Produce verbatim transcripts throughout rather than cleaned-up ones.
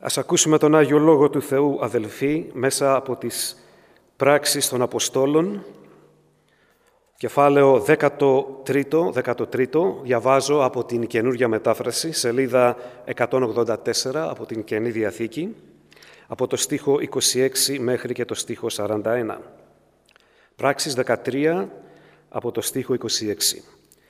Ας ακούσουμε τον Άγιο Λόγο του Θεού, αδελφοί, μέσα από τις πράξεις των Αποστόλων, κεφάλαιο δέκατο τρίτο, διαβάζω από την Καινούργια Μετάφραση, σελίδα εκατόν ογδόντα τέσσερα από την Καινή Διαθήκη, από το στίχο είκοσι έξι μέχρι και το στίχο σαράντα ένα. Πράξεις δεκατρία από το στίχο είκοσι έξι.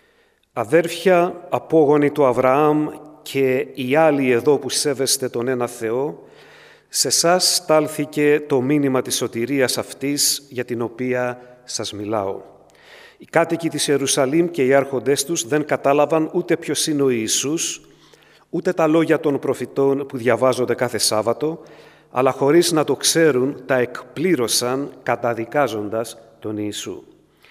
Αδέρφια, απόγονοι του Αβραάμ και οι άλλοι εδώ που σέβεστε τον ένα Θεό, σε εσάς στάλθηκε το μήνυμα της σωτηρίας αυτής για την οποία σας μιλάω. Οι κάτοικοι της Ιερουσαλήμ και οι άρχοντές τους δεν κατάλαβαν ούτε ποιος είναι ο Ιησούς, ούτε τα λόγια των προφητών που διαβάζονται κάθε Σάββατο, αλλά χωρίς να το ξέρουν τα εκπλήρωσαν καταδικάζοντας τον Ιησού.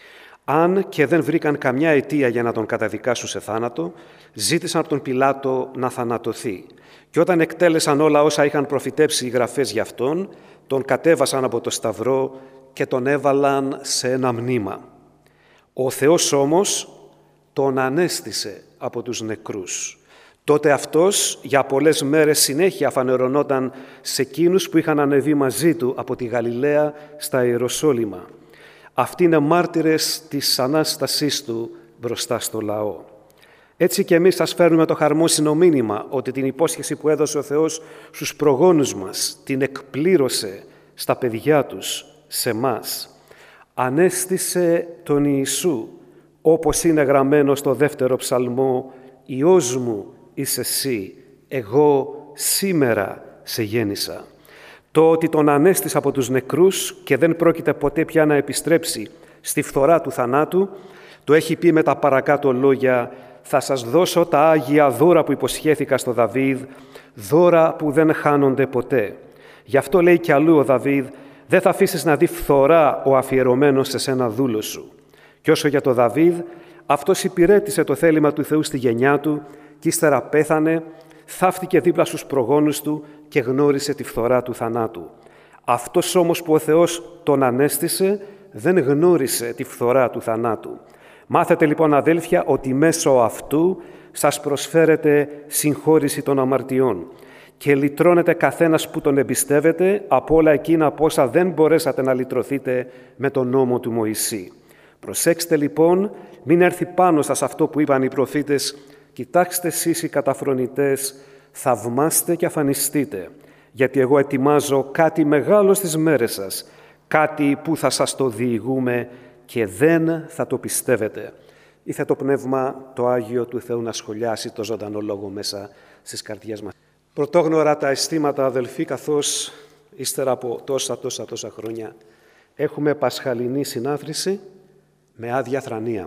Αν και δεν βρήκαν καμιά αιτία για να τον καταδικάσουν σε θάνατο, ζήτησαν από τον Πιλάτο να θανατωθεί. Και όταν εκτέλεσαν όλα όσα είχαν προφητέψει οι γραφές για αυτόν, τον κατέβασαν από το σταυρό και τον έβαλαν σε ένα μνήμα. Ο Θεός όμως τον ανέστησε από τους νεκρούς. Τότε αυτός για πολλές μέρες συνέχεια φανερωνόταν σε εκείνους που είχαν ανεβεί μαζί του από τη Γαλιλαία στα Ιεροσόλυμα. Αυτοί είναι μάρτυρες της Ανάστασής του μπροστά στο λαό. Έτσι και εμείς σας φέρνουμε το χαρμόσυνο μήνυμα ότι την υπόσχεση που έδωσε ο Θεός στους προγόνους μας την εκπλήρωσε στα παιδιά τους, σε μας. Ανέστησε τον Ιησού, όπως είναι γραμμένο στο δεύτερο ψαλμό, «Υιός μου είσαι εσύ, εγώ σήμερα σε γέννησα». Το ότι τον ανέστησε από τους νεκρούς και δεν πρόκειται ποτέ πια να επιστρέψει στη φθορά του θανάτου, το έχει πει με τα παρακάτω λόγια «Θα σας δώσω τα Άγια δώρα που υποσχέθηκα στο Δαβίδ, δώρα που δεν χάνονται ποτέ». Γι' αυτό λέει κι αλλού ο Δαβίδ «Δεν θα αφήσεις να δει φθορά ο αφιερωμένος σε σένα δούλος σου». Και όσο για το Δαβίδ, αυτός υπηρέτησε το θέλημα του Θεού στη γενιά του και ύστερα πέθανε, θαύτηκε δίπλα στους προγόνους του και γνώρισε τη φθορά του θανάτου. Αυτός όμως που ο Θεός τον ανέστησε, δεν γνώρισε τη φθορά του θανάτου. Μάθετε λοιπόν, αδέλφια, ότι μέσω αυτού σας προσφέρεται συγχώρηση των αμαρτιών και λυτρώνεται καθένας που τον εμπιστεύεται από όλα εκείνα από όσα δεν μπορέσατε να λυτρωθείτε με τον νόμο του Μωυσή. Προσέξτε λοιπόν, μην έρθει πάνω σας αυτό που είπαν οι προφήτες, «Κοιτάξτε εσείς οι καταφρονητές, θαυμάστε και αφανιστείτε, γιατί εγώ ετοιμάζω κάτι μεγάλο στις μέρες σας, κάτι που θα σας το διηγούμε και δεν θα το πιστεύετε». Ήθε το Πνεύμα το Άγιο του Θεού να σχολιάσει το ζωντανό λόγο μέσα στις καρδιές μας. Πρωτόγνωρα τα αισθήματα, αδελφοί, καθώς ύστερα από τόσα τόσα τόσα χρόνια έχουμε πασχαλινή συνάθρηση με άδεια θρανία.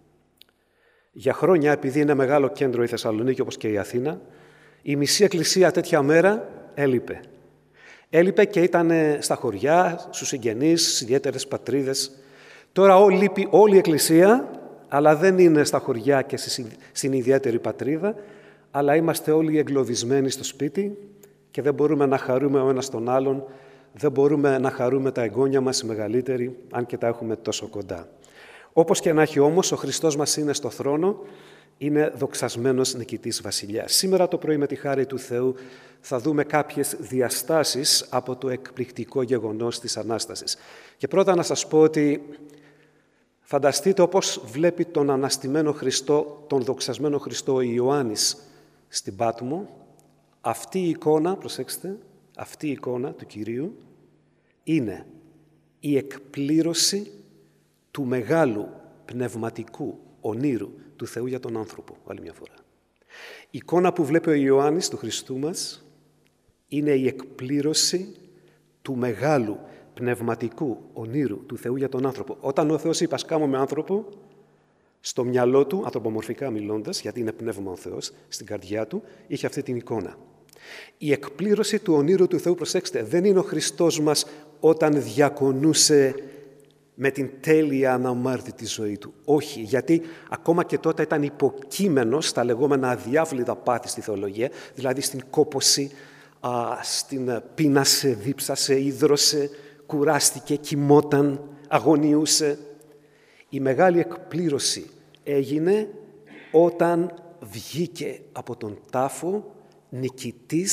Για χρόνια, επειδή είναι μεγάλο κέντρο η Θεσσαλονίκη όπως και η Αθήνα, η μισή εκκλησία τέτοια μέρα έλειπε. Έλειπε και ήταν στα χωριά, στους συγγενείς, στις ιδιαίτερες πατρίδες. Τώρα όλη, λείπει όλη η εκκλησία, αλλά δεν είναι στα χωριά και στην ιδιαίτερη πατρίδα, αλλά είμαστε όλοι εγκλωβισμένοι στο σπίτι και δεν μπορούμε να χαρούμε ο ένας τον άλλον, δεν μπορούμε να χαρούμε τα εγγόνια μας οι μεγαλύτεροι, αν και τα έχουμε τόσο κοντά. Όπως και να έχει όμως, ο Χριστός μας είναι στο θρόνο, είναι δοξασμένος νικητής βασιλιάς. Σήμερα το πρωί με τη χάρη του Θεού θα δούμε κάποιες διαστάσεις από το εκπληκτικό γεγονός της Ανάστασης. Και πρώτα να σας πω ότι φανταστείτε όπως βλέπει τον αναστημένο Χριστό, τον δοξασμένο Χριστό Ιωάννης στην Πάτμο. Αυτή η εικόνα, προσέξτε, αυτή η εικόνα του Κυρίου είναι η εκπλήρωση του μεγάλου πνευματικού ονείρου του Θεού για τον άνθρωπο, άλλη μια φορά. Η εικόνα που βλέπει ο Ιωάννης του Χριστού μας είναι η εκπλήρωση του μεγάλου πνευματικού ονείρου του Θεού για τον άνθρωπο. Όταν ο Θεός είπε «Ας κάμω άνθρωπο», στο μυαλό του, ανθρωπομορφικά μιλώντας, γιατί είναι πνεύμα ο Θεός, στην καρδιά του, είχε αυτή την εικόνα. Η εκπλήρωση του ονείρου του Θεού, προσέξτε, δεν είναι ο Χριστός μας όταν διακονούσε με την τέλεια αναμάρτητη ζωή του. Όχι, γιατί ακόμα και τότε ήταν υποκείμενος στα λεγόμενα αδιάβλητα πάθη στη θεολογία, δηλαδή στην κόπωση, α, στην πείνασε, δίψασε, ίδρωσε, κουράστηκε, κοιμόταν, αγωνιούσε. Η μεγάλη εκπλήρωση έγινε όταν βγήκε από τον τάφο νικητής,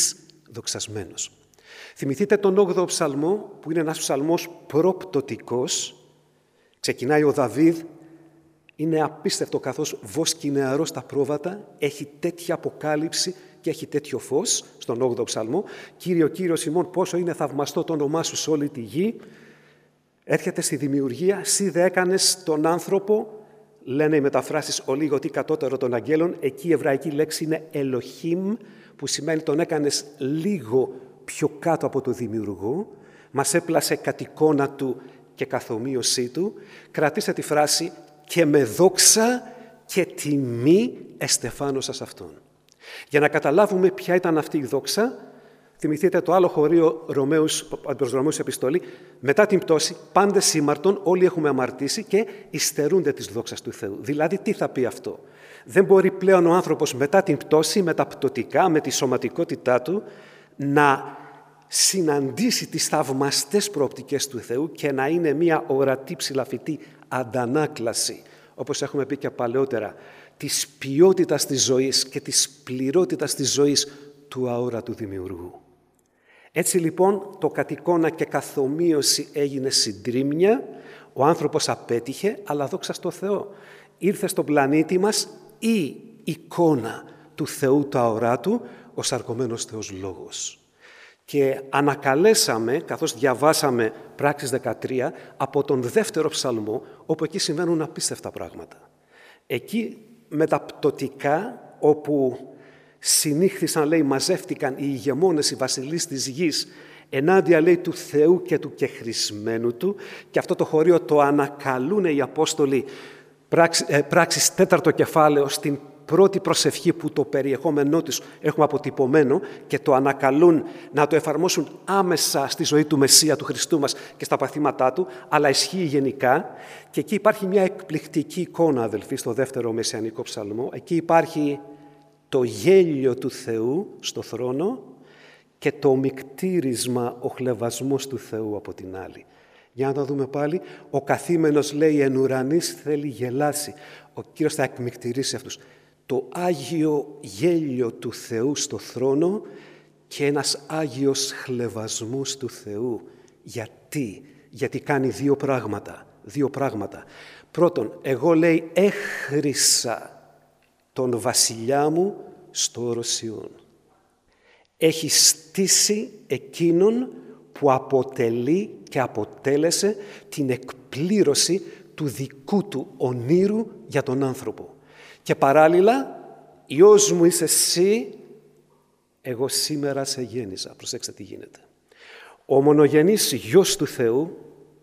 δοξασμένος. Θυμηθείτε τον όγδοο ψαλμό, που είναι ένας ψαλμός προπτωτικός. Ξεκινάει ο Δαβίδ, είναι απίστευτο καθώς βόσκει νεαρός στα πρόβατα, έχει τέτοια αποκάλυψη και έχει τέτοιο φως στον όγδοο ψαλμό. «Κύριο, Κύριος ημών, πόσο είναι θαυμαστό το όνομά σου σε όλη τη γη». Έρχεται στη δημιουργία, «Σύ δε έκανες τον άνθρωπο», λένε οι μεταφράσεις, «ο λίγο τι κατώτερο των αγγέλων». Εκεί η εβραϊκή λέξη είναι «Ελοχήμ», που σημαίνει τον έκανες λίγο πιο κάτω από το δημιουργό. Μας έπλασε κατ' εικόνα του και καθομοίωσή του. Κρατήστε τη φράση «και με δόξα και τιμή εστεφάνωσα αυτόν». Για να καταλάβουμε ποια ήταν αυτή η δόξα, θυμηθείτε το άλλο χωρίο Ρωμαίους, προς Ρωμαίους επιστολή, μετά την πτώση, πάντες σήμαρτον, όλοι έχουμε αμαρτήσει και υστερούνται της δόξας του Θεού. Δηλαδή, τι θα πει αυτό? Δεν μπορεί πλέον ο άνθρωπος μετά την πτώση, με τα πτωτικά, με τη σωματικότητά του, να συναντήσει τις θαυμαστές προοπτικές του Θεού και να είναι μια ορατή ψηλαφιτή αντανάκλαση, όπως έχουμε πει και παλαιότερα, της ποιότητας της ζωής και της πληρότητας της ζωής του αόρατου Δημιουργού. Έτσι λοιπόν το κατ' εικόνα και καθομοίωση έγινε συντρίμμια, ο άνθρωπος απέτυχε, αλλά δόξα στο Θεό. Ήρθε στον πλανήτη μας η εικόνα του Θεού του αοράτου, ο σαρκωμένος Θεός Λόγος. Και ανακαλέσαμε, καθώς διαβάσαμε Πράξεις δεκατρία, από τον δεύτερο ψαλμό, όπου εκεί συμβαίνουν απίστευτα πράγματα. Εκεί με τα πτωτικά, όπου συνήχθησαν, λέει, μαζεύτηκαν οι ηγεμόνες, οι βασιλείς της γης, ενάντια, λέει, του Θεού και του κεχρησμένου του, και αυτό το χωρίο το ανακαλούν οι Απόστολοι, Πράξεις τέταρτο κεφάλαιο, στην πρώτη προσευχή που το περιεχόμενό τους έχουμε αποτυπωμένο και το ανακαλούν να το εφαρμόσουν άμεσα στη ζωή του Μεσσία, του Χριστού μας και στα παθήματά του, αλλά ισχύει γενικά. Και εκεί υπάρχει μια εκπληκτική εικόνα, αδελφοί, στο δεύτερο μεσιανικό ψαλμό. Εκεί υπάρχει το γέλιο του Θεού στο θρόνο και το μικτήρισμα, ο χλευασμός του Θεού από την άλλη. Για να το δούμε πάλι. Ο καθήμενος, λέει, εν ουρανής θέλει γελάσει. Ο Κύριος θα εκμυκτηρήσει αυτούς. Το Άγιο γέλιο του Θεού στο θρόνο και ένας Άγιος χλευασμός του Θεού. Γιατί? Γιατί κάνει δύο πράγματα. Δύο πράγματα. Πρώτον, εγώ, λέει, έχρισα τον βασιλιά μου στο όρος Σιών. Έχει στήσει εκείνον που αποτελεί και αποτέλεσε την εκπλήρωση του δικού του ονείρου για τον άνθρωπο. Και παράλληλα, Υιός μου είσαι εσύ, εγώ σήμερα σε γέννησα. Προσέξτε τι γίνεται. Ο μονογενής Υιός του Θεού,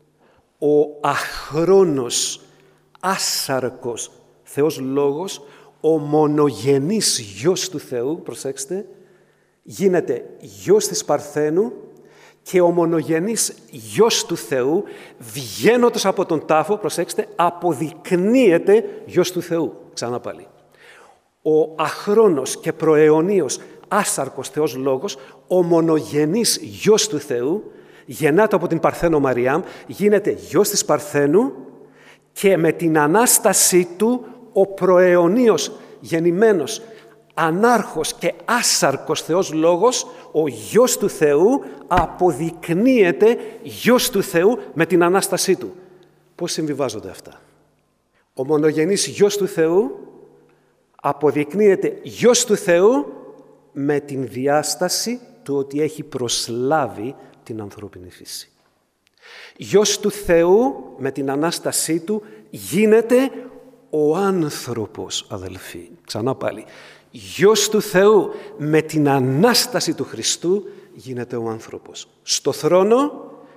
ο αχρόνος, άσαρκος Θεός Λόγος, ο μονογενής Υιός του Θεού, προσέξτε, γίνεται Υιός της Παρθένου και ο μονογενής Υιός του Θεού, βγαίνοντας από τον τάφο, προσέξτε, αποδεικνύεται Υιός του Θεού. Ξανά πάλι. Ο αχρόνος και προαιωνίος άσαρκος Θεός Λόγος, ο μονογενής Υιός του Θεού, γεννάται από την Παρθένο Μαριάμ, γίνεται Υιός της Παρθένου και με την Ανάστασή του ο προαιωνίος γεννημένος ανάρχος και άσαρκος Θεός Λόγος, ο Υιός του Θεού, αποδεικνύεται Υιός του Θεού με την Ανάστασή του. Πώς συμβιβάζονται αυτά? Ο μονογενής Υιός του Θεού αποδεικνύεται Υιός του Θεού με την διάσταση του ότι έχει προσλάβει την ανθρώπινη φύση. Υιός του Θεού με την Ανάστασή του γίνεται ο άνθρωπος, αδελφοί. Ξανά πάλι. Υιός του Θεού με την Ανάσταση του Χριστού γίνεται ο άνθρωπος. Στο θρόνο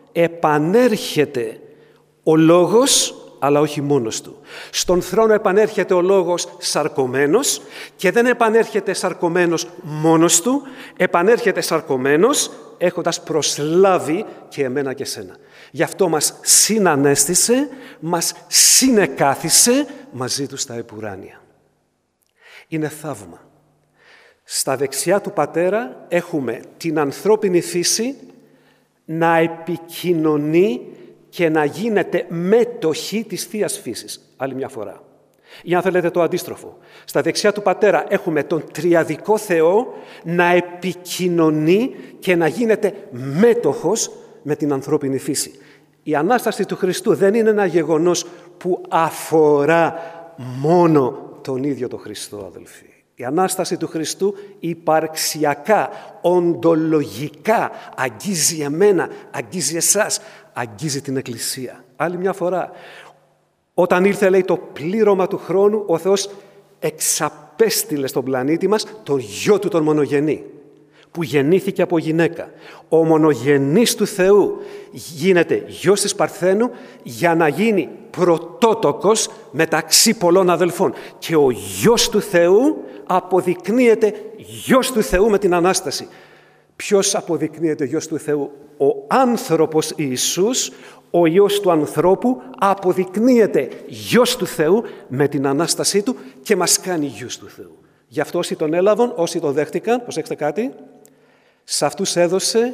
επανέρχεται ο Λόγος, αλλά όχι μόνος του. Στον θρόνο επανέρχεται ο Λόγος σαρκωμένος και δεν επανέρχεται σαρκωμένος μόνος του, επανέρχεται σαρκωμένος έχοντας προσλάβει και εμένα και σένα. Γι' αυτό μας συνανέστησε, μας συνεκάθισε μαζί του στα επουράνια. Είναι θαύμα. Στα δεξιά του Πατέρα έχουμε την ανθρώπινη φύση να επικοινωνεί και να γίνεται μέτοχη της Θείας Φύσης. Άλλη μια φορά. Ή αν θέλετε το αντίστροφο. Στα δεξιά του Πατέρα έχουμε τον τριαδικό Θεό να επικοινωνεί και να γίνεται μέτοχος με την ανθρώπινη φύση. Η Ανάσταση του Χριστού δεν είναι ένα γεγονός που αφορά μόνο τον ίδιο τον Χριστό, αδελφοί. Η Ανάσταση του Χριστού υπαρξιακά, οντολογικά αγγίζει εμένα, αγγίζει εσάς, αγγίζει την Εκκλησία. Άλλη μια φορά, όταν ήρθε, λέει, το πλήρωμα του χρόνου, ο Θεός εξαπέστειλε στον πλανήτη μας τον Γιο του τον μονογενή, που γεννήθηκε από γυναίκα. Ο μονογενής του Θεού γίνεται γιος της Παρθένου για να γίνει πρωτότοκος μεταξύ πολλών αδελφών. Και ο Γιος του Θεού αποδεικνύεται Γιος του Θεού με την Ανάσταση. Ποιος αποδεικνύεται Γιος του Θεού? Ο άνθρωπος Ιησούς, ο Υιός του ανθρώπου, αποδεικνύεται Γιος του Θεού με την Ανάστασή Του και μας κάνει Γιους του Θεού. Γι' αυτό όσοι τον έλαβαν, όσοι τον δέχτηκαν, προσέξτε κάτι, σε αυτούς έδωσε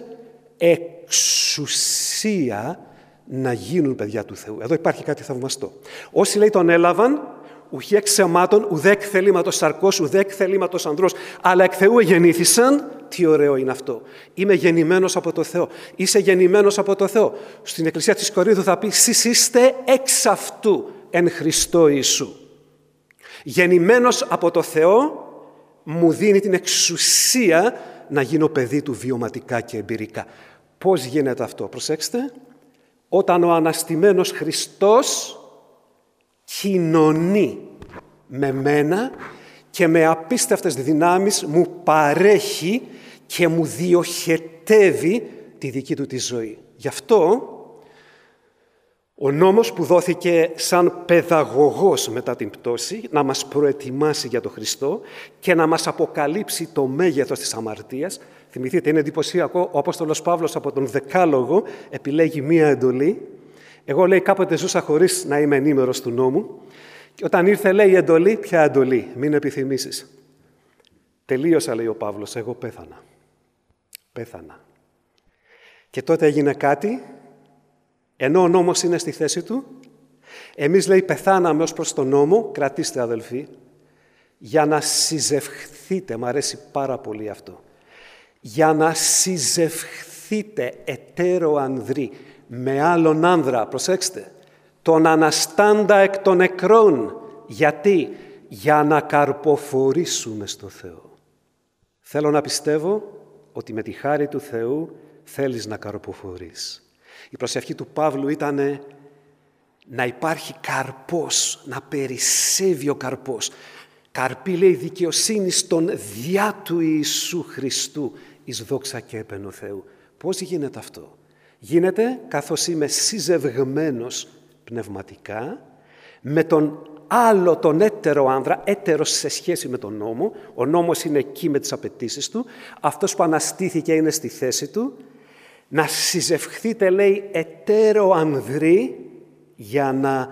εξουσία να γίνουν παιδιά του Θεού. Εδώ υπάρχει κάτι θαυμαστό. Όσοι, λέει, τον έλαβαν, ουχή εξ αιμάτων, ουδέ εκ θελήματος σαρκός, ουδέ εκ θελήματος ανδρός, αλλά εκ Θεού εγεννήθησαν. Τι ωραίο είναι αυτό. Είμαι γεννημένος από το Θεό. Είσαι γεννημένος από το Θεό. Στην Εκκλησία της Κορίνθου θα πει: σεις είστε εξ αυτού εν Χριστώ Ιησού. Γεννημένος από το Θεό μου δίνει την εξουσία να γίνω παιδί του βιωματικά και εμπειρικά. Πώς γίνεται αυτό? Προσέξτε. Όταν ο αναστημένος Χριστός κοινωνεί με μένα και με απίστευτες δυνάμεις μου παρέχει και μου διοχετεύει τη δική του τη ζωή. Γι' αυτό ο νόμος που δόθηκε σαν παιδαγωγός μετά την πτώση να μας προετοιμάσει για τον Χριστό και να μας αποκαλύψει το μέγεθος της αμαρτίας. Θυμηθείτε, είναι εντυπωσιακό, ο Απόστολος Παύλος από τον Δεκάλογο επιλέγει μία εντολή. Εγώ, λέει, κάποτε ζούσα χωρίς να είμαι ενήμερος του νόμου και όταν ήρθε, λέει, η εντολή, ποια εντολή? Μην επιθυμήσεις. Τελείωσα, λέει ο Παύλος, εγώ πέθανα. Πέθανα. Και τότε έγινε κάτι, ενώ ο νόμος είναι στη θέση του, εμείς, λέει, πεθάναμε ως προς τον νόμο, κρατήστε αδελφοί, για να συζευχθείτε, μ' αρέσει πάρα πολύ αυτό, για να συζευχθείτε εταίρο ανδρή με άλλον άνδρα, προσέξτε, τον αναστάντα εκ των νεκρών. Γιατί? Για να καρποφορήσουμε στο Θεό. Θέλω να πιστεύω ότι με τη χάρη του Θεού θέλεις να καρποφορείς. Η προσευχή του Παύλου ήταν να υπάρχει καρπός, να περισσεύει ο καρπός. Καρπή, λέει, δικαιοσύνη στον διά του Ιησού Χριστού εις δόξα και έπαινο Θεού. Πώς γίνεται αυτό? Γίνεται καθώς είμαι συζευγμένος πνευματικά με τον άλλο τον έτερο άνδρα, έτερος σε σχέση με τον νόμο. Ο νόμος είναι εκεί με τις απαιτήσεις του. Αυτός που αναστήθηκε είναι στη θέση του. Να συζευχθείτε, λέει, εταίρο ανδρή για να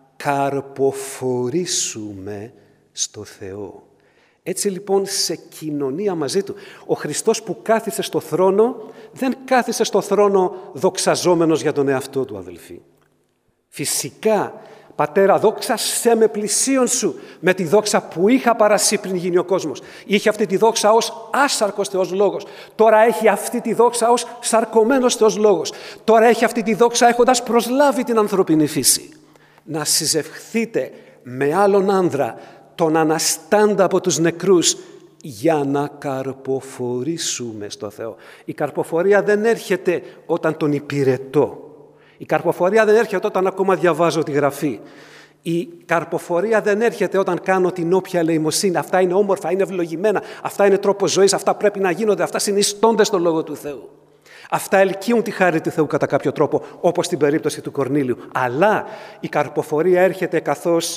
καρποφορήσουμε στο Θεό. Έτσι λοιπόν σε κοινωνία μαζί Του. Ο Χριστός που κάθισε στο θρόνο δεν κάθισε στο θρόνο δοξαζόμενος για τον εαυτό Του, αδελφοί. Φυσικά, Πατέρα, δόξασέ με πλησίον Σου με τη δόξα που είχα παρασύ πριν γίνει ο κόσμος. Είχε αυτή τη δόξα ως άσαρκος Θεός Λόγος. Τώρα έχει αυτή τη δόξα ως σαρκωμένος Θεός Λόγος. Τώρα έχει αυτή τη δόξα έχοντας προσλάβει την ανθρωπινή φύση. Να συζευχθείτε με άλλον άνδρα, τον αναστάντα από τους νεκρούς, για να καρποφορήσουμε στο Θεό. Η καρποφορία δεν έρχεται όταν τον υπηρετώ. Η καρποφορία δεν έρχεται όταν ακόμα διαβάζω τη Γραφή. Η καρποφορία δεν έρχεται όταν κάνω την όποια ελεημοσύνη. Αυτά είναι όμορφα, είναι ευλογημένα. Αυτά είναι τρόπος ζωής, αυτά πρέπει να γίνονται. Αυτά συνιστώνται στον Λόγο του Θεού. Αυτά ελκύουν τη χάρη του Θεού κατά κάποιο τρόπο, όπως στην περίπτωση του Κορνήλιου. Αλλά η καρποφορία έρχεται καθώς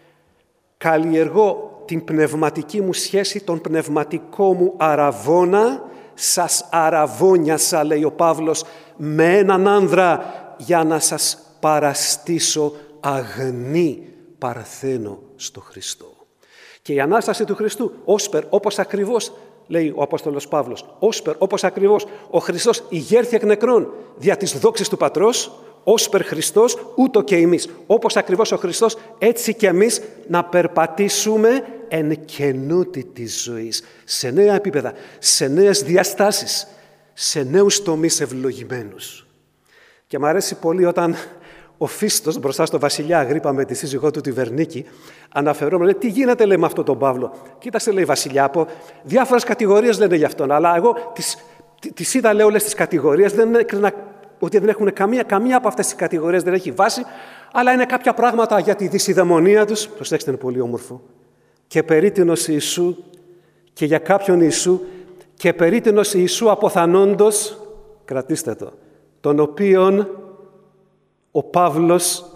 καλλιεργώ την πνευματική μου σχέση, τον πνευματικό μου αραβώνα. Σας αραβώνιασα, λέει ο Παύλος, με έναν άνδρα για να σας παραστήσω αγνή παρθένο στο Χριστό. Και η Ανάσταση του Χριστού, όσπερ, όπως ακριβώς, λέει ο Απόστολος Παύλος, όσπερ, όπως ακριβώς ο Χριστός ηγέρθη εκ νεκρών δια της δόξης του Πατρός, Όσπερ Χριστός, ούτω και εμείς. Όπως ακριβώς ο Χριστός, έτσι και εμείς να περπατήσουμε εν καινούτητη ζωής, σε νέα επίπεδα, σε νέες διαστάσεις, σε νέους τομείς ευλογημένους. Και μου αρέσει πολύ όταν ο Φίστος μπροστά στο βασιλιά Αγρίπα με τη σύζυγό του τη Βερνίκη αναφερόμενο, λέει, τι γίνεται, λέει, με αυτόν τον Παύλο. Κοίταξε, λέει, βασιλιά, από διάφορες κατηγορίες λένε για αυτόν, αλλά εγώ τις, τις είδα, λέω, όλες τις κατηγορίες, δεν έκρινα ότι δεν έχουν καμία, καμία από αυτές τις κατηγορίες δεν έχει βάση, αλλά είναι κάποια πράγματα για τη δυσιδαιμονία τους. Προσέξτε, είναι πολύ όμορφο. Και περίτινος Ιησού και για κάποιον Ιησού και περίτινος Ιησού αποθανόντος, κρατήστε το, τον οποίον ο Παύλος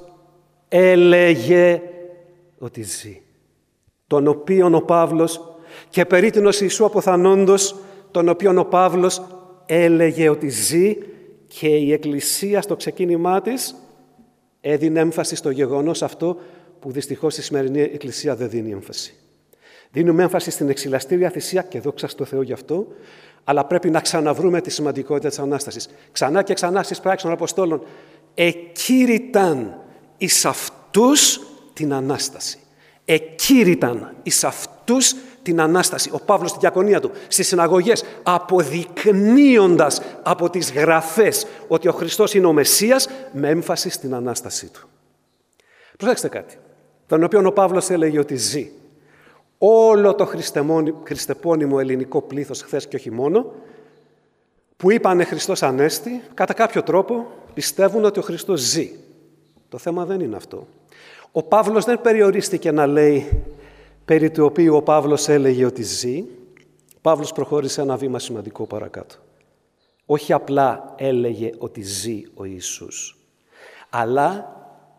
έλεγε ότι ζει. Τον οποίον ο Παύλος και περίτινος Ιησού αποθανόντος, τον οποίον ο Παύλος έλεγε ότι ζει, και η Εκκλησία στο ξεκίνημά της έδινε έμφαση στο γεγονός αυτό που δυστυχώς η σημερινή Εκκλησία δεν δίνει έμφαση. Δίνουμε έμφαση στην εξηλαστήρια θυσία και δόξα στο Θεό γι' αυτό, αλλά πρέπει να ξαναβρούμε τη σημαντικότητα της Ανάστασης. Ξανά και ξανά στις πράξεις των Αποστόλων εκήρυταν εις αυτούς την Ανάσταση. Εκήρυταν εις αυτούς την Ανάσταση. Ο Παύλος στη διακονία του, στις συναγωγές, αποδεικνύοντας από τις γραφές ότι ο Χριστός είναι ο Μεσσίας, με έμφαση στην Ανάστασή του. Προσέξτε κάτι, τον οποίο ο Παύλος έλεγε ότι ζει. Όλο το χριστεπώνυμο ελληνικό πλήθος, χθες και όχι μόνο, που είπανε Χριστός Ανέστη, κατά κάποιο τρόπο πιστεύουν ότι ο Χριστός ζει. Το θέμα δεν είναι αυτό. Ο Παύλος δεν περιορίστηκε να λέει περί του οποίου ο Παύλος έλεγε ότι ζει. Ο Παύλος προχώρησε ένα βήμα σημαντικό παρακάτω. Όχι απλά έλεγε ότι ζει ο Ιησούς, αλλά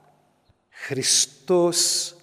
Χριστός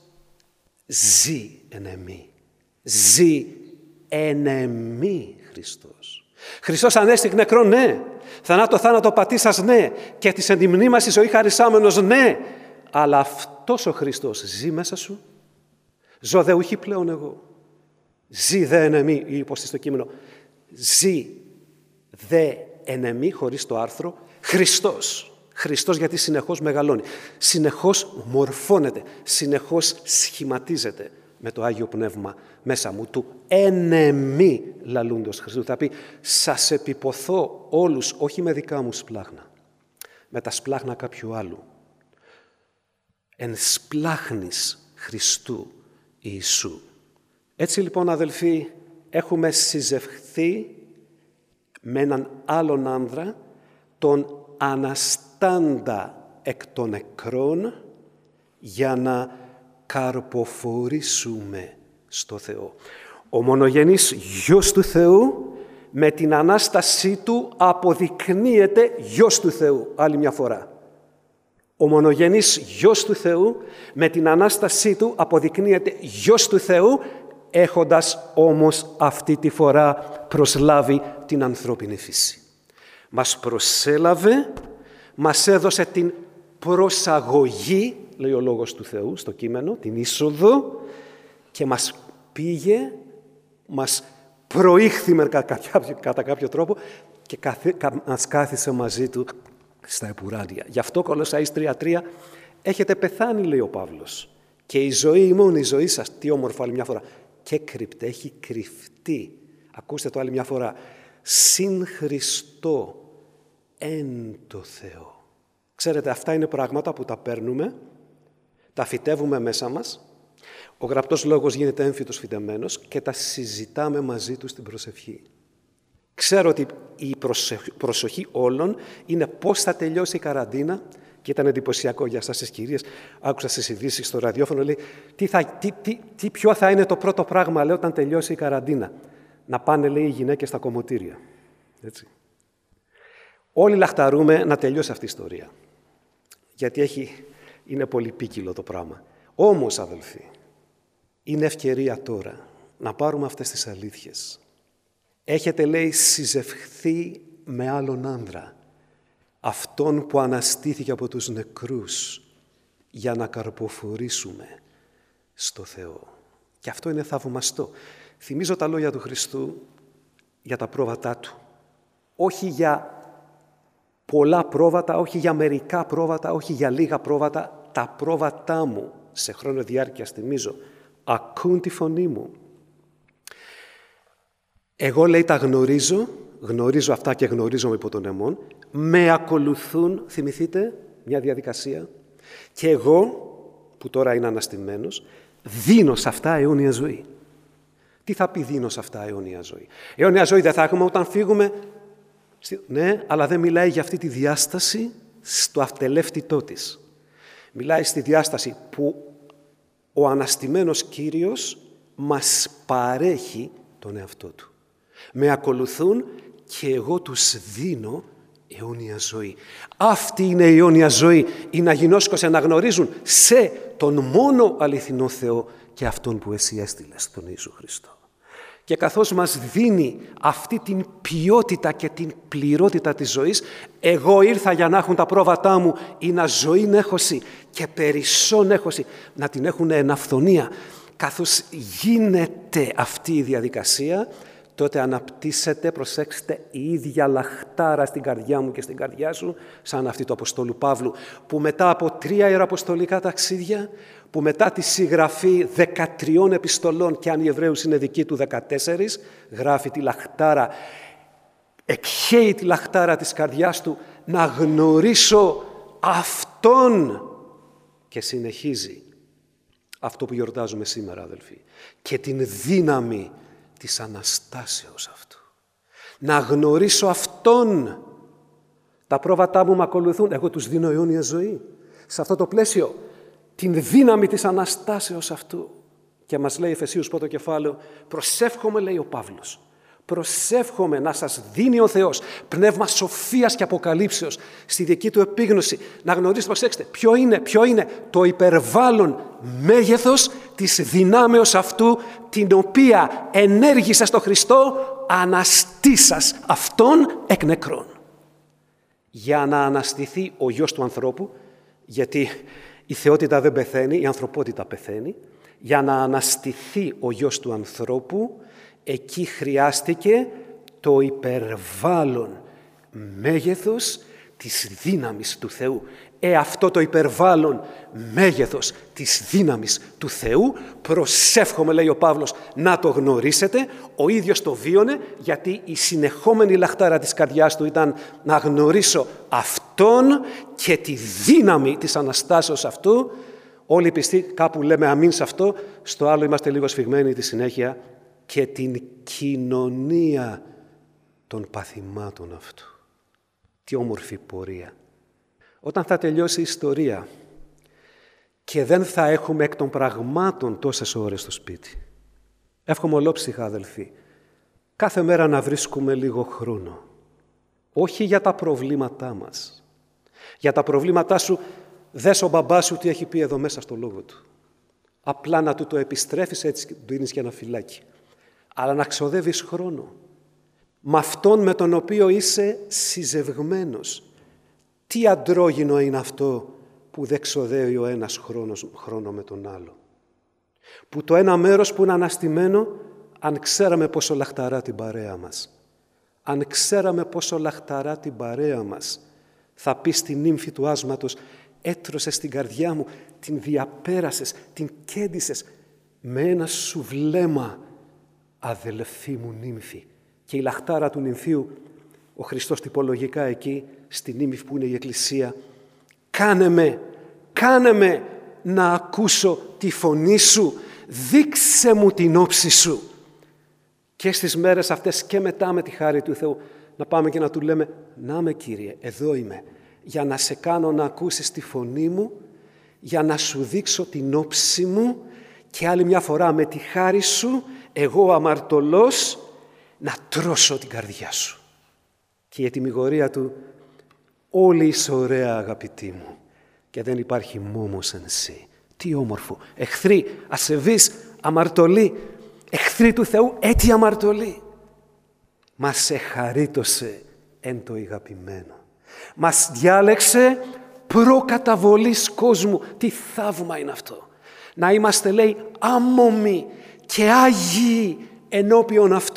ζει εν εμεί. Ζει εν εμεί Χριστός. Χριστός ανέστη εκ νεκρών, ναι. Θανάτω θάνατο πατήσας, ναι. Και της εν τη μνήμα στη ζωή χαρισάμενος, ναι. Αλλά αυτός ο Χριστός ζει μέσα σου. Ζω δε ουχή πλέον εγώ. Ζει δε εν εμεί, ή όπως στο κείμενο. Ζει δε εν εμεί, χωρίς το άρθρο, Χριστός. Χριστός γιατί συνεχώς μεγαλώνει. Συνεχώς μορφώνεται. Συνεχώς σχηματίζεται με το Άγιο Πνεύμα μέσα μου. Του εν εμεί λαλούντος Χριστού. Θα πει, σας επιποθώ όλους, όχι με δικά μου σπλάχνα, με τα σπλάχνα κάποιου άλλου. Εν σπλάχνης Χριστού Ιησού. Έτσι λοιπόν, αδελφοί, έχουμε συζευχθεί με έναν άλλον άνδρα, τον αναστάντα εκ των νεκρών, για να καρποφορήσουμε στο Θεό. Ο μονογενής Γιος του Θεού με την Ανάστασή Του αποδεικνύεται Γιος του Θεού. Άλλη μια φορά. Ο μονογενής Γιος του Θεού με την Ανάστασή Του αποδεικνύεται Γιος του Θεού, έχοντας όμως αυτή τη φορά προσλάβει την ανθρώπινη φύση. Μας προσέλαβε, μας έδωσε την προσαγωγή, λέει ο Λόγος του Θεού στο κείμενο, την είσοδο, και μας πήγε, μας προήχθη κατά κάποιο τρόπο και μας κάθισε μαζί Του στα επουράνια. Γι' αυτό Κολοσσαείς τρία τρία, έχετε πεθάνει, λέει ο Παύλος, και η ζωή ημών, η ζωή σας, τι όμορφο άλλη μια φορά, και κρυπτέ, έχει κρυφτεί. Ακούστε το άλλη μια φορά. Συν Χριστό εν το Θεό. Ξέρετε, αυτά είναι πράγματα που τα παίρνουμε, τα φυτεύουμε μέσα μας, ο γραπτός λόγος γίνεται έμφυτος φυτεμένος και τα συζητάμε μαζί Του στην προσευχή. Ξέρω ότι η προσοχή όλων είναι πώς θα τελειώσει η καραντίνα, και ήταν εντυπωσιακό για εσάς τις κυρίες. Άκουσα στις ειδήσεις στο ραδιόφωνο, λέει, τι, θα, τι, τι, τι ποιο θα είναι το πρώτο πράγμα, λέει, όταν τελειώσει η καραντίνα. Να πάνε, λέει, οι γυναίκες στα κομμωτήρια. Έτσι. Όλοι λαχταρούμε να τελειώσει αυτή η ιστορία. Γιατί έχει, είναι πολύ ποικίλο το πράγμα. Όμως, αδελφοί, είναι ευκαιρία τώρα να πάρουμε αυτές τις αλήθειες. Έχετε, λέει, συζευχθεί με άλλον άνδρα, αυτόν που αναστήθηκε από τους νεκρούς, για να καρποφορήσουμε στο Θεό. Και αυτό είναι θαυμαστό. Θυμίζω τα λόγια του Χριστού για τα πρόβατά Του. Όχι για πολλά πρόβατα, όχι για μερικά πρόβατα, όχι για λίγα πρόβατα, τα πρόβατά μου, σε χρόνο διάρκειας θυμίζω, ακούν τη φωνή μου. Εγώ, λέει, τα γνωρίζω, γνωρίζω αυτά και γνωρίζομαι υπό τον αιμόν, με ακολουθούν, θυμηθείτε, μια διαδικασία, και εγώ, που τώρα είναι αναστημένος, δίνω σε αυτά αιώνια ζωή. Τι θα πει δίνω σε αυτά αιώνια ζωή? Αιώνια ζωή δεν θα έχουμε όταν φύγουμε. Ναι, αλλά δεν μιλάει για αυτή τη διάσταση στο αυτελεύτητό της. Μιλάει στη διάσταση που ο αναστημένος Κύριος μας παρέχει τον εαυτό Του. Με ακολουθούν και εγώ τους δίνω αιώνια ζωή. Αυτή είναι η αιώνια ζωή. Οι ναγινώσκος αναγνωρίζουν σε τον μόνο αληθινό Θεό και αυτόν που εσύ έστειλες, τον Ιησού Χριστό. Και καθώς μας δίνει αυτή την ποιότητα και την πληρότητα της ζωής, εγώ ήρθα για να έχουν τα πρόβατά μου ή να ζωήν έχωση και περισσόν έχωση, να την έχουν εν αυθονία. Καθώς γίνεται αυτή η διαδικασία, τότε αναπτύσσεται, προσέξτε, η ίδια λαχτάρα στην καρδιά μου και στην καρδιά σου, σαν αυτή του Αποστόλου Παύλου, που μετά από τρία ιεραποστολικά ταξίδια, που μετά τη συγγραφή δεκατριών επιστολών, και αν οι Εβραίους είναι δικοί του δεκατέσσερις, γράφει τη λαχτάρα, εκχέει τη λαχτάρα της καρδιάς του, να γνωρίσω Αυτόν, και συνεχίζει αυτό που γιορτάζουμε σήμερα, αδελφοί, και την δύναμη της Αναστάσεως αυτού. Να γνωρίσω Αυτόν. Τα πρόβατά μου με ακολουθούν, εγώ τους δίνω αιώνια ζωή. Σε αυτό το πλαίσιο, την δύναμη της Αναστάσεως αυτού. Και μας λέει Εφεσίους πρώτο κεφάλαιο, προσεύχομαι, λέει ο Παύλος, προσεύχομαι να σας δίνει ο Θεός πνεύμα σοφίας και αποκαλύψεως στη δική του επίγνωση. Να γνωρίσετε, προσέξτε, ποιο είναι, ποιο είναι το υπερβάλλον μέγεθος της δυνάμεως αυτού, την οποία ενέργησε στο Χριστό αναστήσας Αυτόν εκ νεκρών. Για να αναστηθεί ο γιος του ανθρώπου, γιατί η θεότητα δεν πεθαίνει, η ανθρωπότητα πεθαίνει, για να αναστηθεί ο γιος του ανθρώπου, εκεί χρειάστηκε το υπερβάλλον μέγεθος της δύναμης του Θεού. Ε, αυτό το υπερβάλλον μέγεθος της δύναμης του Θεού, προσεύχομαι, λέει ο Παύλος, να το γνωρίσετε. Ο ίδιος το βίωνε, γιατί η συνεχόμενη λαχτάρα της καρδιάς του ήταν να γνωρίσω Αυτόν και τη δύναμη της Αναστάσεως αυτού. Όλοι πιστοί κάπου λέμε αμήν σε αυτό, στο άλλο είμαστε λίγο σφιγμένοι τη συνέχεια, και την κοινωνία των παθημάτων αυτού. Τι όμορφη πορεία. Όταν θα τελειώσει η ιστορία και δεν θα έχουμε εκ των πραγμάτων τόσες ώρες στο σπίτι. Εύχομαι ολόψυχα, αδελφοί, κάθε μέρα να βρίσκουμε λίγο χρόνο. Όχι για τα προβλήματά μας. Για τα προβλήματά σου, δες ο μπαμπάς σου τι έχει πει εδώ μέσα στο λόγο του. Απλά να του το επιστρέφεις, έτσι του δίνεις και ένα φυλάκι. Αλλά να ξοδεύεις χρόνο με αυτόν με τον οποίο είσαι συζευγμένος. Τι αντρόγυνο είναι αυτό που δεν ξοδεύει ο ένας χρόνος, χρόνο με τον άλλο. Που το ένα μέρος που είναι αναστημένο, αν ξέραμε πόσο λαχταρά την παρέα μας, αν ξέραμε πόσο λαχταρά την παρέα μας, θα πει στην νύμφη του άσματος, έτρωσες την καρδιά μου, την διαπέρασες, την κέντησες με ένα σου βλέμμα, αδελφή μου νύμφη. Και η λαχτάρα του νυμφίου, ο Χριστός τυπολογικά εκεί, στη νύμφη που είναι η Εκκλησία, κάνε με, κάνε με να ακούσω τη φωνή σου, δείξε μου την όψη σου. Και στις μέρες αυτές και μετά με τη χάρη του Θεού, να πάμε και να του λέμε, να με Κύριε, εδώ είμαι, για να σε κάνω να ακούσεις τη φωνή μου, για να σου δείξω την όψη μου, και άλλη μια φορά με τη χάρη σου, εγώ ο αμαρτωλός, να τρώσω την καρδιά σου. Και η τιμιγορία του, όλη είσαι ωραία αγαπητή μου, και δεν υπάρχει μόμος εν σύ. Τι όμορφο. Εχθροί, ασεβείς, αμαρτωλοί, εχθροί του Θεού, έτσι αμαρτωλοί. Μας εχαρίτωσε εν το ηγαπημένο. Μας διάλεξε προκαταβολής κόσμου. Τι θαύμα είναι αυτό. Να είμαστε, λέει, άμωμοι και άγιοι ενώπιον αυτού.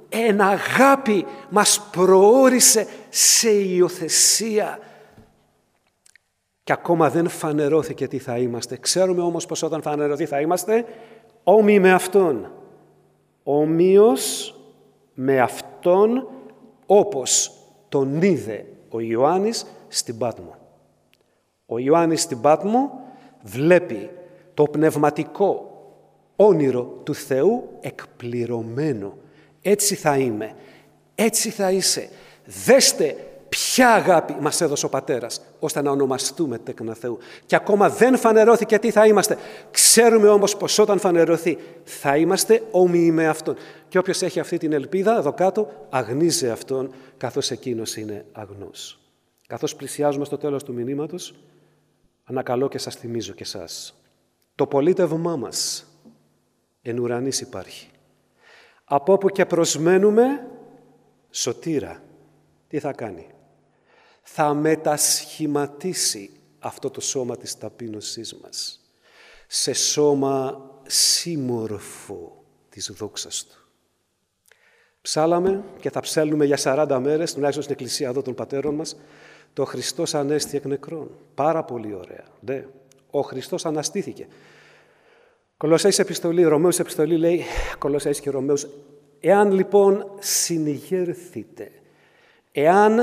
εν αγάπη μας προώρισε σε υιοθεσία. Και ακόμα δεν φανερώθηκε τι θα είμαστε. Ξέρουμε όμως πως όταν φανερωθεί θα είμαστε όμοιοι με Αυτόν. Όμοιος με Αυτόν όπως τον είδε ο Ιωάννης στην Πάτμο. Ο Ιωάννης στην Πάτμο βλέπει το πνευματικό όνειρο του Θεού εκπληρωμένο. Έτσι θα είμαι, έτσι θα είσαι. Δέστε ποια αγάπη μας έδωσε ο Πατέρας, ώστε να ονομαστούμε τέκνα Θεού. Και ακόμα δεν φανερώθηκε τι θα είμαστε. Ξέρουμε όμως πως όταν φανερωθεί θα είμαστε όμοιοι με Αυτόν. Και όποιος έχει αυτή την ελπίδα, εδώ κάτω, αγνίζει Αυτόν, καθώς εκείνος είναι αγνός. Καθώς πλησιάζουμε στο τέλος του μηνύματος, ανακαλώ και σας θυμίζω και εσάς. Το πολίτευμά μας εν ουρανής υπάρχει. Από όπου και προσμένουμε, σωτήρα, τι θα κάνει? Θα μετασχηματίσει αυτό το σώμα της ταπείνωσής μας σε σώμα σύμμορφο της δόξας Του. Ψάλαμε και θα ψέλνουμε για σαράντα μέρες, τουλάχιστον στην εκκλησία εδώ των πατέρων μας, το Χριστός ανέστη εκ νεκρών. Πάρα πολύ ωραία. Ναι. Ο Χριστός αναστήθηκε. Κολοσσαείς επιστολή, Ρωμαίους επιστολή λέει, Κολοσσαείς και Ρωμαίους, εάν λοιπόν συνηγέρθητε, εάν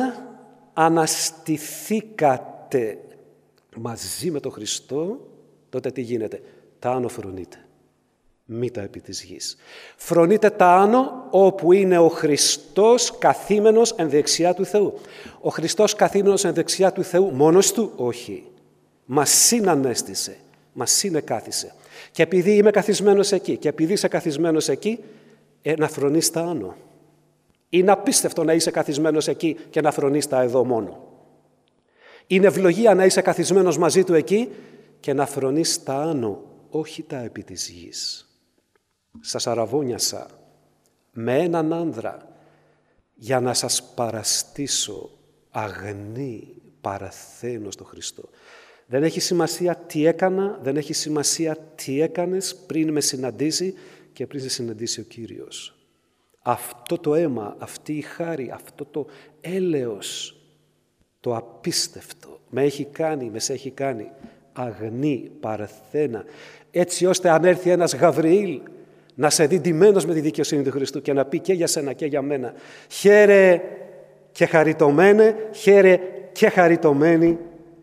αναστηθήκατε μαζί με τον Χριστό, τότε τι γίνεται? Τα άνω φρονείτε, μη τα επί της γης. Φρονείτε τα άνω όπου είναι ο Χριστός καθήμενος εν δεξιά του Θεού. Ο Χριστός καθήμενος εν δεξιά του Θεού μόνος Του? Όχι. Μας συνανέστησε, μας συνεκάθισε. Και επειδή είμαι καθισμένος εκεί και επειδή είσαι καθισμένος εκεί, ε, να φρονείς τα άνω. Είναι απίστευτο να είσαι καθισμένος εκεί και να φρονείς τα εδώ μόνο. Είναι ευλογία να είσαι καθισμένος μαζί Του εκεί και να φρονείς τα άνω, όχι τα επί της γης. Σας αραβώνιασα με έναν άνδρα για να σας παραστήσω αγνή παραθένω στο Χριστό. Δεν έχει σημασία τι έκανα, δεν έχει σημασία τι έκανες πριν με συναντήσει και πριν σε συναντήσει ο Κύριος. Αυτό το αίμα, αυτή η χάρη, αυτό το έλεος, το απίστευτο, με έχει κάνει, με σε έχει κάνει αγνή παρθένα, έτσι ώστε αν έρθει ένας Γαβριήλ να σε δει ντυμένος με τη δικαιοσύνη του Χριστού και να πει και για σένα και για μένα, χαίρε και χαριτωμένε, χαίρε και χαριτωμένη,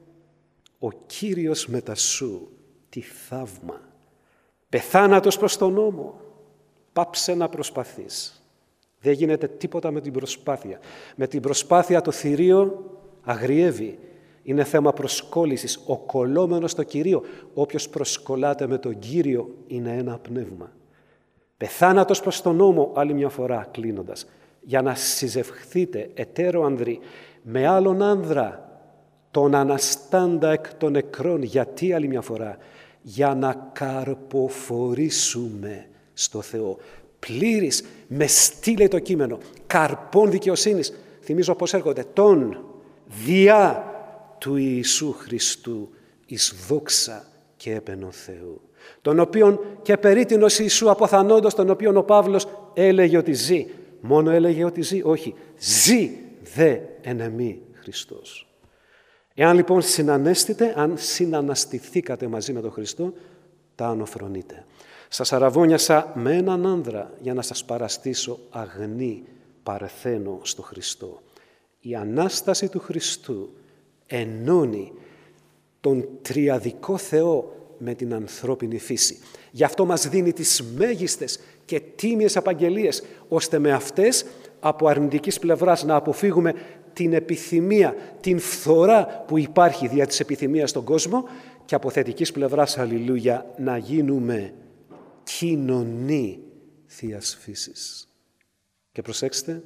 ο Κύριος μετά σου, τι θαύμα. Πεθάνατος προς τον νόμο, πάψε να προσπαθείς. Δεν γίνεται τίποτα με την προσπάθεια. Με την προσπάθεια το θηρίο αγριεύει. Είναι θέμα προσκόλλησης. Ο κολλόμενος στο Κυρίο, όποιος προσκολάται με τον Κύριο, είναι ένα πνεύμα. Πεθάνατος προς τον νόμο, άλλη μια φορά κλείνοντας, για να συζευχθείτε εταίρο ανδρή με άλλον άνδρα, τον αναστάντα εκ των νεκρών. Γιατί άλλη μια φορά? Για να καρποφορήσουμε στο Θεό. Πλήρης, με στήλε το κείμενο, καρπών δικαιοσύνης. Θυμίζω πώς έρχονται. Τον διά του Ιησού Χριστού εις δόξα και έπαινο Θεού. Τον οποίον και περίτινος Ιησού αποθανόντος, τον οποίον ο Παύλος έλεγε ότι ζει. Μόνο έλεγε ότι ζει, όχι. Ζει δε εν εμή Χριστός. Εάν λοιπόν συνανέστητε, αν συναναστηθήκατε μαζί με τον Χριστό, τα ανοφρονείτε. Σας αραβώνιασα με έναν άνδρα για να σας παραστήσω αγνή παρθένω στο Χριστό. Η Ανάσταση του Χριστού ενώνει τον τριαδικό Θεό με την ανθρώπινη φύση. Γι' αυτό μας δίνει τις μέγιστες και τίμιες απαγγελίες, ώστε με αυτές από αρνητικής πλευράς να αποφύγουμε την επιθυμία, την φθορά που υπάρχει δια της επιθυμίας στον κόσμο και από θετικής πλευράς, αλληλούια, να γίνουμε κοινωνοί Θείας φύσης. Και προσέξτε,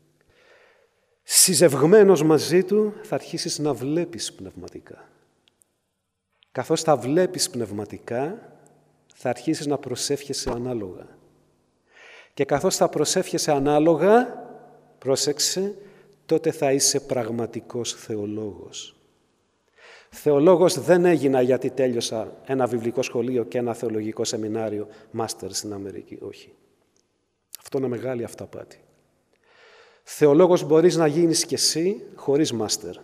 συζευγμένος μαζί Του θα αρχίσεις να βλέπεις πνευματικά. Καθώς θα βλέπεις πνευματικά, θα αρχίσεις να προσεύχεσαι ανάλογα. Και καθώς θα προσεύχεσαι ανάλογα, πρόσεξε, τότε θα είσαι πραγματικός θεολόγος. Θεολόγος δεν έγινα γιατί τέλειωσα ένα βιβλικό σχολείο και ένα θεολογικό σεμινάριο μάστερ στην Αμερική. Όχι. Αυτό είναι μεγάλη αυταπάτη. Θεολόγος μπορείς να γίνεις κι εσύ χωρίς μάστερ.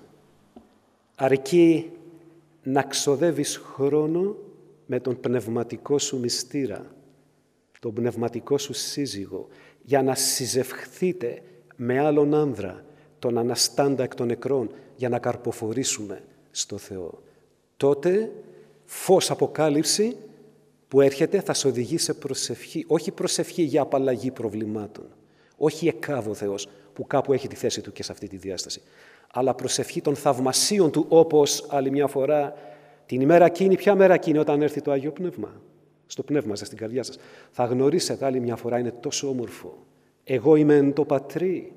Αρκεί να ξοδεύεις χρόνο με τον πνευματικό σου μυστήρα, τον πνευματικό σου σύζυγο, για να συζευχθείτε με άλλον άνδρα, τον αναστάντα εκ των νεκρών, για να καρποφορήσουμε στο Θεό. Τότε φως αποκάλυψη που έρχεται θα σε οδηγεί σε προσευχή, όχι προσευχή για απαλλαγή προβλημάτων, όχι εκάβω Θεός που κάπου έχει τη θέση του και σε αυτή τη διάσταση, αλλά προσευχή των θαυμασίων του, όπως άλλη μια φορά την ημέρα εκείνη, ποια μέρα εκείνη, όταν έρθει το Άγιο Πνεύμα, στο πνεύμα σας, στην καρδιά σας. Θα γνωρίσετε άλλη μια φορά, είναι τόσο όμορφο. Εγώ είμαι εν το Πατρί,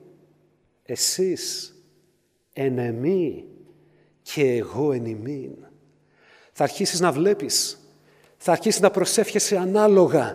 εσείς εν εμή και εγώ εν ημίν. Θα αρχίσεις να βλέπεις, θα αρχίσεις να προσεύχεσαι ανάλογα,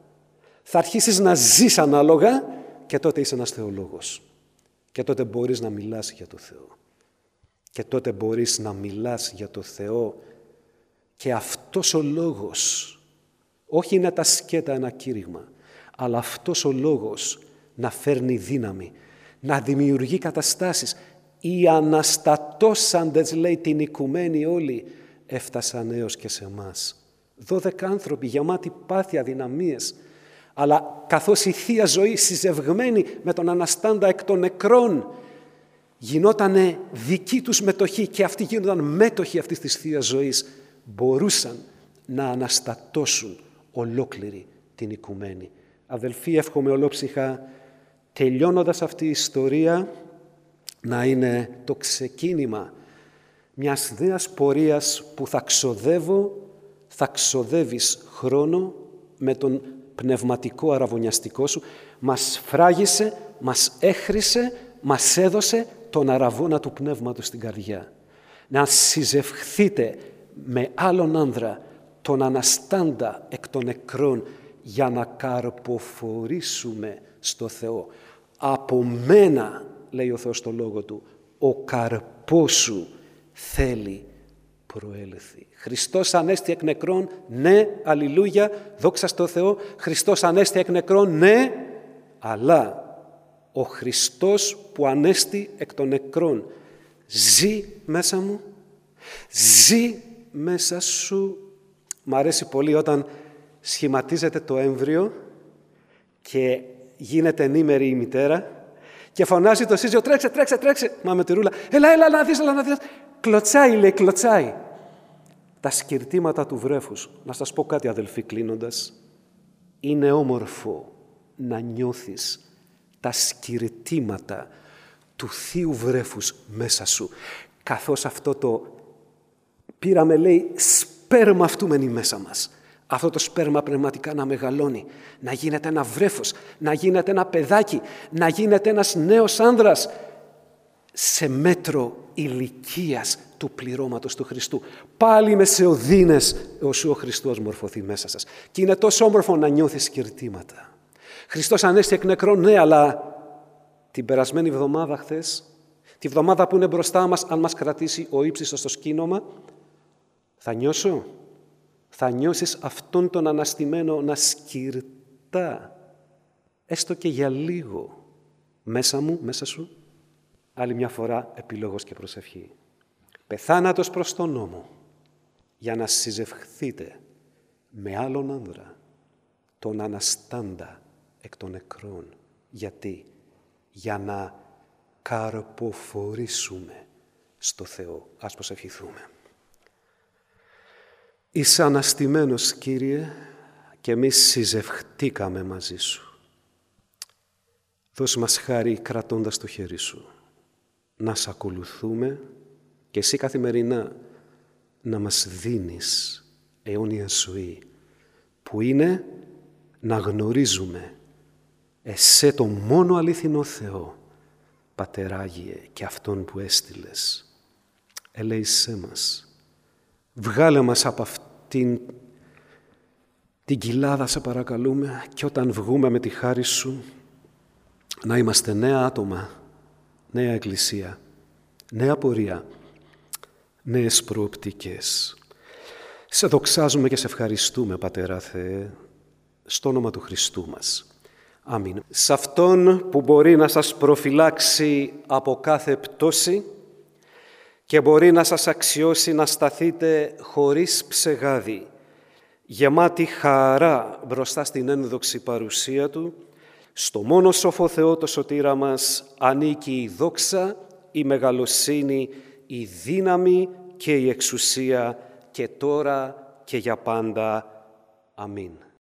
θα αρχίσεις να ζεις ανάλογα και τότε είσαι ένας θεολόγος. Και τότε μπορείς να μιλάς για το Θεό. Και τότε μπορείς να μιλάς για το Θεό και αυτός ο λόγος, όχι είναι τα σκέτα ένα κήρυγμα, αλλά αυτός ο λόγος να φέρνει δύναμη, να δημιουργεί καταστάσεις. Οι αναστατώσαντες, λέει, την οικουμένη όλοι, έφτασαν έως και σε εμάς. Δώδεκα άνθρωποι γεμάτοι πάθη, αδυναμίες, αλλά καθώς η Θεία Ζωή συζευγμένη με τον Αναστάντα εκ των νεκρών γινότανε δική τους μετοχή και αυτοί γίνονταν μέτοχοι αυτής της Θείας Ζωής, μπορούσαν να αναστατώσουν ολόκληρη την οικουμένη. Αδελφοί, εύχομαι ολόψυχα, τελειώνοντας αυτή η ιστορία, να είναι το ξεκίνημα μιας νέας πορείας που θα ξοδεύω, θα ξοδεύεις χρόνο με τον πνευματικό αραβωνιαστικό σου. Μας φράγισε, μας έχρισε, μας έδωσε τον αραβώνα του πνεύματος στην καρδιά. Να συζευχθείτε με άλλον άνδρα, τον Αναστάντα εκ των νεκρών, για να καρποφορήσουμε στο Θεό. Από μένα, λέει ο Θεός στο λόγο του, ο καρπός σου θέλει προέλθει. Χριστός ανέστη εκ νεκρών, ναι, αλληλούια, δόξα στο Θεό. Χριστός ανέστη εκ νεκρών, ναι, αλλά ο Χριστός που ανέστη εκ των νεκρών ζει μέσα μου, ζει μέσα σου. Μ' αρέσει πολύ όταν σχηματίζεται το έμβριο και γίνεται ενήμερη η μητέρα και φωνάζει το σύζυγο, τρέξε, τρέξε, τρέξε. Μα με τη ρούλα, έλα, έλα, να δεις, έλα, να δεις. Κλωτσάει, λέει, κλωτσάει. Τα σκυρτήματα του βρέφους. Να σας πω κάτι, αδελφοί, κλείνοντας. Είναι όμορφο να νιώθεις τα σκυρτήματα του Θείου βρέφους μέσα σου. Καθώς αυτό το πήραμε, λέει, σπέρμα αυτού μένει μέσα μας. Αυτό το σπέρμα πνευματικά να μεγαλώνει, να γίνεται ένα βρέφος, να γίνεται ένα παιδάκι, να γίνεται ένας νέος άνδρας σε μέτρο ηλικίας του πληρώματος του Χριστού. Πάλι με σε οδύνες όσου ο Χριστός μορφωθεί μέσα σας. Και είναι τόσο όμορφο να νιώθεις σκυρτήματα. Χριστός ανέστη εκ νεκρών, ναι, αλλά την περασμένη εβδομάδα χθες, τη βδομάδα που είναι μπροστά μας, αν μας κρατήσει ο ύψιστος στο σκήνομα, θα νιώσω, θα νιώσεις αυτόν τον αναστημένο να σκυρτά, έστω και για λίγο, μέσα μου, μέσα σου. Άλλη μια φορά επιλόγος και προσευχή. Πεθάνατος προς τον νόμο, για να συζευχθείτε με άλλον άνδρα, τον Αναστάντα εκ των νεκρών. Γιατί? Για να καρποφορήσουμε στο Θεό. Ας προσευχηθούμε. Είσαι αναστημένος, Κύριε, και εμείς συζευχτήκαμε μαζί Σου. Δώσ' μας χάρη κρατώντας το χέρι Σου, να Σ' ακολουθούμε και Εσύ καθημερινά να μας δίνεις αιώνια ζωή, που είναι να γνωρίζουμε Εσέ το μόνο αληθινό Θεό, Πατεράγιε, και Αυτόν που έστειλες. Ελέησέ μας. Βγάλε μας από αυτήν την κοιλάδα, σε παρακαλούμε, και όταν βγούμε με τη χάρη Σου, να είμαστε νέα άτομα, νέα εκκλησία, νέα πορεία, νέες προοπτικές. Σε δοξάζουμε και σε ευχαριστούμε, Πατέρα Θεέ, στο όνομα του Χριστού μας. Αμήν. Σε Αυτόν που μπορεί να σας προφυλάξει από κάθε πτώση και μπορεί να σας αξιώσει να σταθείτε χωρίς ψεγάδι, γεμάτη χαρά μπροστά στην ένδοξη παρουσία Του, στο μόνο σοφό Θεό το σωτήρα μας ανήκει η δόξα, η μεγαλοσύνη, η δύναμη και η εξουσία και τώρα και για πάντα. Αμήν.